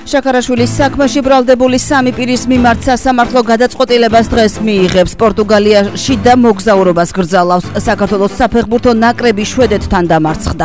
შაქარაშვილის საქმეში ბრალდებული სამი პირის მიმართ სასამართლო გადაწყვეტილებას დღეს მიიღებს. პორტუგალიაში და მოგზაურობას გრძალავს. საქართველოს საფეხბურთო ნაკრები შვედეთთან დამარცხდა.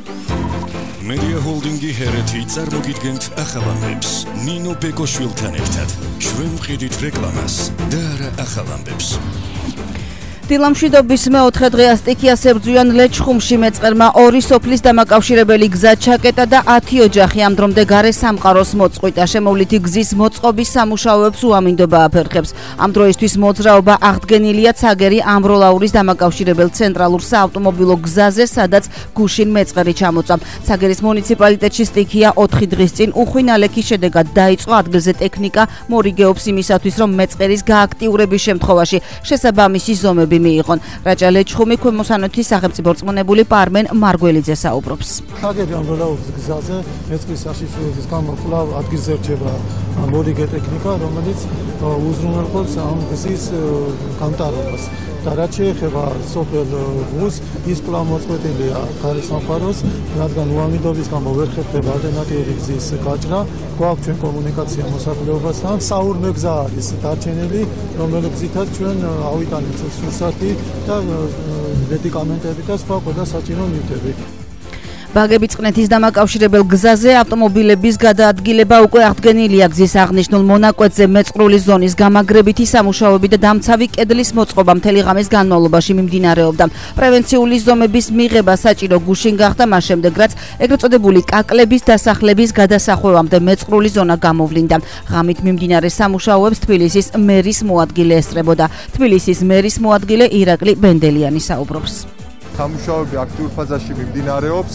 Media Holdingi ჰერეთი წარმოგიდგენთ ახალ ამბებს. ნინო ბეკოშვილთან ერთად. ჩვენ ვყიდით რეკლამას და არა ახალ ამბებს. დილამშვიდობის მეოთხე დღეა სტიქიას ებრძვიან ლეჩხუმში მეწყერმა 2 სოფლის დამაკავშირებელი გზა ჩაკეტა და 10 ოჯახი ამ დრომდე გარე სამყაროს მოწყვიტა. შემოვლითი გზის მოწყობის სამუშაოებს უამინდობა აფერხებს. ამ დროისთვის მოძრაობა აღდგენილია ცაგერი ამბროლაურის დამაკავშირებელ ცენტრალურ საავტომობილო გზაზე, სადაც გუშინ მეწყერი ჩამოწვა. ცაგერის მუნიციპალიტეტში სტიქია 4 დღის წინ უხვი ნალექის შედეგად დაიწყო. ადგილზე ტექნიკა მორიგეობს იმისათვის, რომ მეწყერის გააქტიურების შემთხვევაში შესაბამისი ზომები მიიღონ. რაჭა ლეჩხუმი ქვემოსანათის სახელმწიფო რწმუნებული პარმენ მარგველიძე საუბრობს. ცაგერი ამბროლაურის გზაზე მეწყრის საშიშროების გამო კვლავ ადგილზე რჩება მორიგე ტექნიკა, რომელიც უზრუნველყოფს ამ გზის გამტარობას. და რაც შეეხება სოფელ გუს, ის კვლავ მოწყვეტილია გარე სამყაროს, რადგან უამინდობის გამო ვერ ხერხდება ალტერნატიული გზის გაჭრა. გვაქვს ჩვენ კომუნიკაცია მოსახლეობასთან. საურმე გზა არის დარჩენილი, რომელიც გზითაც ჩვენ ავიტანეთ სურსათი და მედიკამენტები და სხვა ყველა საჭირო ნივთები. ბაგები წყნეთის დამაკავშირებელ გზაზე ავტომობილების გადაადგილება უკვე აღდგენილია. გზის აღნიშნულ მონაკვეთზე მეწყრული ზონის გამაგრებითი სამუშაოები და დამცავი კედლის მოწყობა მთელი ღამის განმავლობაში მიმდინარეობდა. პრევენციული ზომების მიღება საჭირო გუშინ გახდა, მას შემდეგ რაც ეგრეთ წოდებული კაკლების დასახლების გადასახვევამდე მეწყრული ზონა გამოვლინდა. ღამით მიმდინარე სამუშაოებს თბილისის მერის მოადგილე ესწრებოდა. თბილისის მერის მოადგილე ირაკლი ბენდელიანი საუბრობს. სამუშაოები აქტიურ ფაზაში მიმდინარეობს.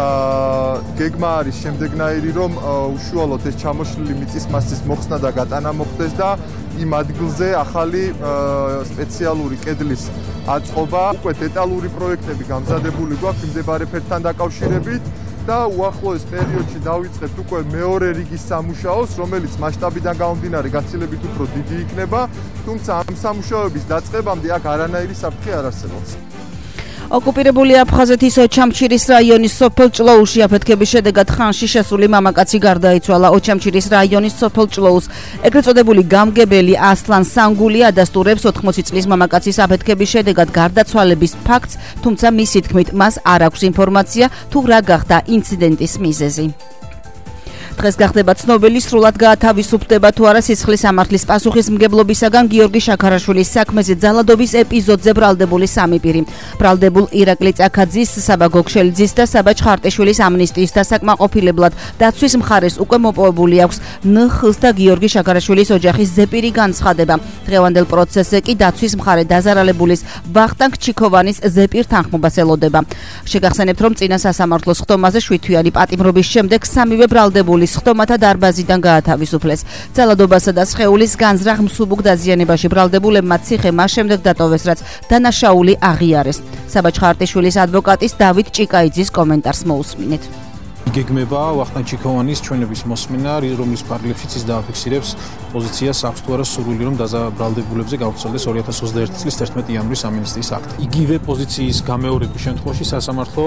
გეგმა არის შემდეგნაირი, რომ უშუალოდ ეს ჩამოშლილი მიწის მასის მოხსნა და გატანა მოხდეს და იმ ადგილზე ახალი სპეციალური კედლის აწყობა. უკვე დეტალური პროექტები გამზადებული გვაქვს მიმდებარე ფერთან დაკავშირებით და უახლოეს პერიოდში დავიწყებთ უკვე მეორე რიგის სამუშაოს, რომელიც მასშტაბიდან გამომდინარე გაცილებით უფრო დიდი იქნება, თუმცა ამ სამუშაოების დაწყებამდე აქ არანაირი საფრთხე არ არსებობს. ოკუპირებული აფხაზეთის ოჩამჩირის რაიონის სოფელ ჭლოუში აფეთქების შედეგად ხანში შესული მამაკაცი გარდაიცვალა. ოჩამჩირის რაიონის სოფელ ჭლოუს ეგრეთ წოდებული გამგებელი ასლან სანგული ადასტურებს 80 წლის მამაკაცის აფეთქების შედეგად გარდაცვალების ფაქტს, თუმცა მისი თქმით მას არ აქვს ინფორმაცია თუ რა გახდა ინციდენტის მიზეზი. დღეს გახდება ცნობილი, სრულად გაათავისუფლდება თუ არა სისხლის სამართლის პასუხისმგებლობისაგან გიორგი შაქარაშვილის საქმეზე ძალადობის ეპიზოდზე ბრალდებული სამი პირი. ბრალდებულ ირაკლი წაქაძის, საბა გოგშელიძის და საბა ჩხარტიშვილის ამნისტიის დასაკმაყოფილებლად დაცვის მხარეს უკვე მოპოვებული აქვს ნხ-ს და გიორგი შაქარაშვილის ოჯახის ზეპირი განცხადება. დღევანდელ პროცესზე კი დაცვის მხარე დაზარალებულის ვახტანგ ჩიქოვანის ზეპირ თანხმობას ელოდება. შეგახსენებთ, რომ წინა სასამართლოს ხტომაზე 7 თვიანი პატიმრობის შემდეგ სამივე ბრალდებული ხტომათა დარბაზიდან გაათავისუფლეს. ძალადობასა და სხეულის განზრახ მსუბუქ დაზიანებაში ბრალდებულებმა ციხე მას შემდეგ დატოვეს, რაც დანაშაული აღიარეს. საბა ჩხარტიშვილის ადვოკატის დავით ჭიკაიძის კომენტარს მოусმინეთ. იგეგმება ვახტანგ ჩიქოვანის ჩვენების მოსმენა, რომლის პარალელებშიც ის დააფიქსირებს პოზიციას აქვს თუ არა სურვილი, რომ ბრალდებულებზე გავრცელდეს 2021 წლის 11 იანვრის ამნისტიის აქტი. იგივე პოზიციის გამეორების შემთხვევაში სასამართლო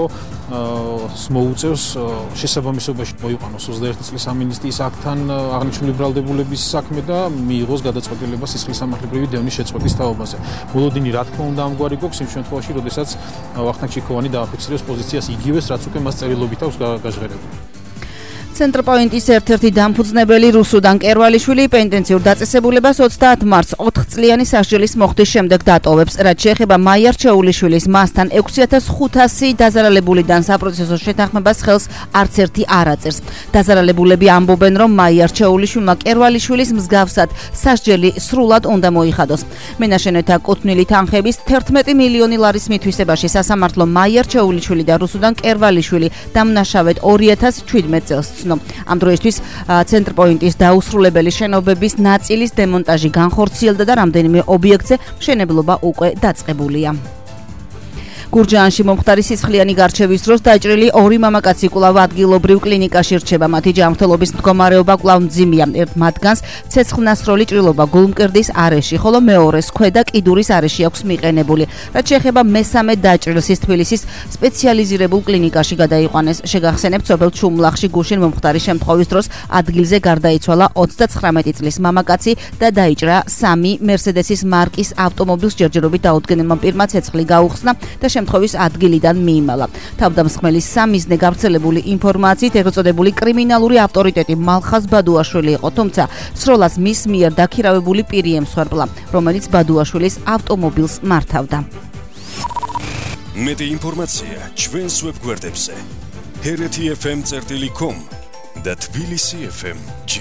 მოუწევს შესაბამისობაში მოიყვანოს 21 წლის ამნისტიის აქტთან აღნიშნული ბრალდებულების საქმე და მიიღოს გადაწყვეტილება სისხლის სამართლებრივი დევნის შეწყვეტის თაობაზე. მოლოდინი რა თქმა უნდა ამგვარი გვაქვს იმ შემთხვევაში, როდესაც ვახტანგ ჩიქოვანი დააფიქსირებს პოზიციას იგივეს, რაც უკვე მას წერილობით აქვს გაჟღერებული. ცენტრპოინტის ერთ-ერთი დამფუძნებელი რუსუდან კერვალიშვილი პენტენციურ დაწესებულებას 30 მარტს 4 წლიანი სასჯელის მოხდის შემდეგ დატოვებს. რაც შეეხება მაია რჩეულიშვილის მასთან 6500 დაზარალებულიდან საპროცესო შეთანხმებას ხელს არც ერთი არ აწერს. დაზარალებულები ამბობენ, რომ მაია რჩეულიშვილმა კერვალიშვილის მსგავსად სასჯელი სრულად უნდა მოიხადოს. მენაშენეთა კუთვნილი თანხების 11 მილიონი ლარის მითვისებაში სასამართლო მაია რჩეულიშვილი და რუსუდან კერვალიშვილი დამნაშავედ 2017 წელს. ამ დროისთვის ცენტრპოინტის დაუსრულებელი შენობების ნაწილის დემონტაჟი განხორციელდა და რამდენიმე ობიექტზე მშენებლობა უკვე დაწყებულია. გურჯაანში მომხდარი სისხლიანი გარჩევის დროს დაჭრილი ორი მამაკაცი კვლავ ადგილობრივ კლინიკაში რჩება. მათი ჯანმრთელობის მდგომარეობა კვლავ მძიმეა. ერთ მათგანს ცეცხლნასროლი ჭრილობა გულმკერდის არეში, ხოლო მეორეს ქვედა კიდურის არეში აქვს მიყენებული. რაც შეეხება მესამე დაჭრილს, ის თბილისის სპეციალიზირებულ კლინიკაში გადაიყვანეს. შეგახსენებთ, სოფელ ჩუმლახში გუშინ მომხდარი შემთხვევის დროს ადგილზე გარდაიცვალა 39 წლის მამაკაცი და დაიჭრა 3 მერსედესის მარკის ავტომობილს ჯერჯერობით დაუდგენელმა პირმა ცეცხლი გაუხსნა და შემთხვევის ადგილიდან მიიმალა. თავდამსხმელის სამიზნე გავრცელებული ინფორმაციით ეგრეთ წოდებული კრიმინალური ავტორიტეტი მალხაზ ბადუაშვილი იყო, თუმცა სროლას მის მიერ დაქირავებული პირი ემსხვერპლა, რომელიც ბადუაშვილის ავტომობილს მართავდა. მეტი ინფორმაცია ჩვენს ვებგვერდებზე hereti.fm.com და tbilisi.fm.g.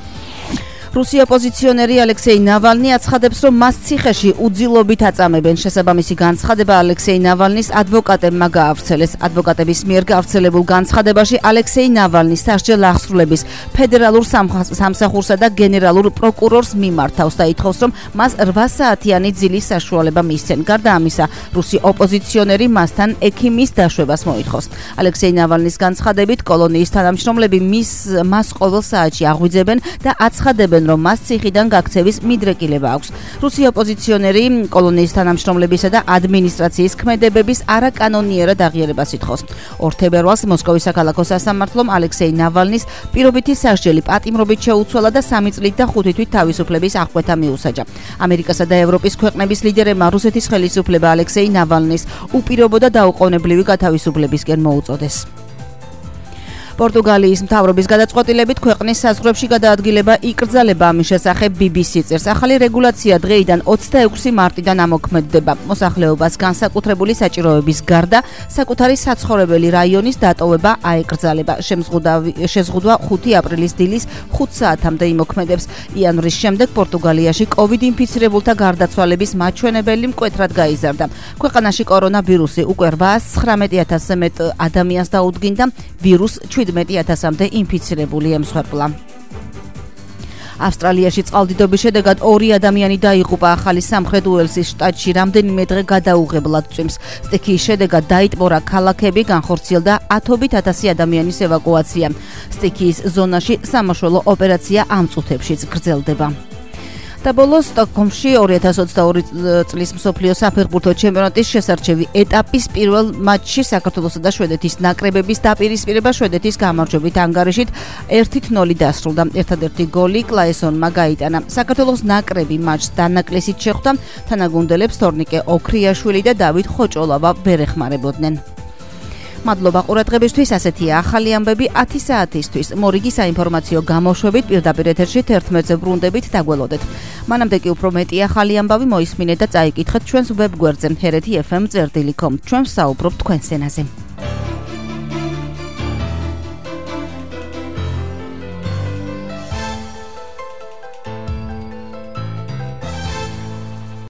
რუსი ოპოზიციონერი ალექსეი ნავალნი აცხადებს, რომ მას ციხეში უძილობით აწამებენ. შესაბამისი განცხადება ალექსეი ნავალნის ადვოკატებმა გაავრცელეს. ადვოკატების მიერ გავრცელებულ განცხადებაში ალექსეი ნავალნი სასჯელ აღსრულების ფედერალურ სამსახურსა და გენერალურ პროკურორს მიმართავს და ითხოვს, რომ მას 8 საათიანი ძილის საშუალება მისცენ. გარდა ამისა, რუსი ოპოზიციონერი მასთან ექიმის დაშვებას მოითხოვს. ალექსეი ნავალნის განცხადებით, კოლონიის თანამშრომლები მას ყოველ საათში აღვიძებენ და აცხადებენ, რომ მას ციხიდან გაქცევის მიდრეკილება აქვს. რუსი ოპოზიციონერი კოლონიის თანამშრომლებისა და ადმინისტრაციის ქმედებების არაკანონიერად აღიარებას ითხოვს. 2 თებერვალს მოსკოვის საქალაქო სასამართლომ ალექსეი ნავალნის პირობითი სასჯელი პატიმრობით შეუცვალა და 3 წლით და 5 თვით თავისუფლების აღკვეთა მიუსაჯა. ამერიკასა და ევროპის ქვეყნების ლიდერებმა რუსეთის ხელისუფლება ალექსეი ნავალნის უპირობო და დაუყოვნებლივი გათავისუფლებისკენ მოუწოდეს. პორტუგალიის მთავრობის გადაწყვეტილებით ქვეყნის საზღვრებში გადაადგილება იკრძალება. ამის შესახებ BBC წერს. ახალი რეგულაცია დღეიდან 26 მარტიდან ამოქმედდება. მოსახლეობას განსაკუთრებული საჭიროების გარდა საკუთარი საცხოვრებელი რაიონის დატოვება აეკრძალება. შეზღუდვა 5 აპრილის დილის 5 საათამდე იმოქმედებს. იანვრის შემდეგ პორტუგალიაში COVID ინფიცირებულთა გარდაცვალების მაჩვენებელი მკვეთრად გაიზარდა. ქვეყანაში კორონავირუსი უკვე 819,000-ზე მეტ ადამიანს დაუდგინდა. ვირუს 17,000-მდე ინფიცირებული ემსხვერპლა. ავსტრალიაში წყალდიდობის შედეგად 2 ადამიანი დაიღუპა. ახალი სამხრეთ უელსის შტატში რამდენიმე დღე გადაუღებლად წვიმს. სტიქიის შედეგად დაიტბორა ქალაქები, განხორციელდა 10,000 ადამიანის ევაკუაცია. სტიქიის ზონაში სამაშველო ოპერაცია ამ წუთებშიც გრძელდება. და ბოლოს სტოკჰოლმში 2022 წლის მსოფლიო საფეხბურთო ჩემპიონატის შესარჩევი ეტაპის პირველ მატჩში საქართველოსა და შვედეთის ნაკრებების დაპირისპირება შვედეთის გამარჯვებით ანგარიშით 1-0 დასრულდა. ერთადერთი გოლი კლაესონმა გაიტანა. საქართველოს ნაკრები მატჩს დანაკლისით შეხვდა. თანაგუნდელებს თორნიკე ოქრიაშვილი და დავით ხოჭოლავა ვერ ეხმარებოდნენ. მადლობა ყურადღებისთვის. ასეთია ახალი ამბები 10 საათისთვის. მორიგი საინფორმაციო გამოშვებით პირდაპირ ეთერში 11-ზე ბრუნდებით დაგველოდეთ. მანამდე კი უფრო მეტი ახალი ამბავი მოისმინეთ და წაიკითხეთ ჩვენს ვებგვერდზე hereti.fm.com. ჩვენ ვსაუბრობთ თქვენს ენაზე.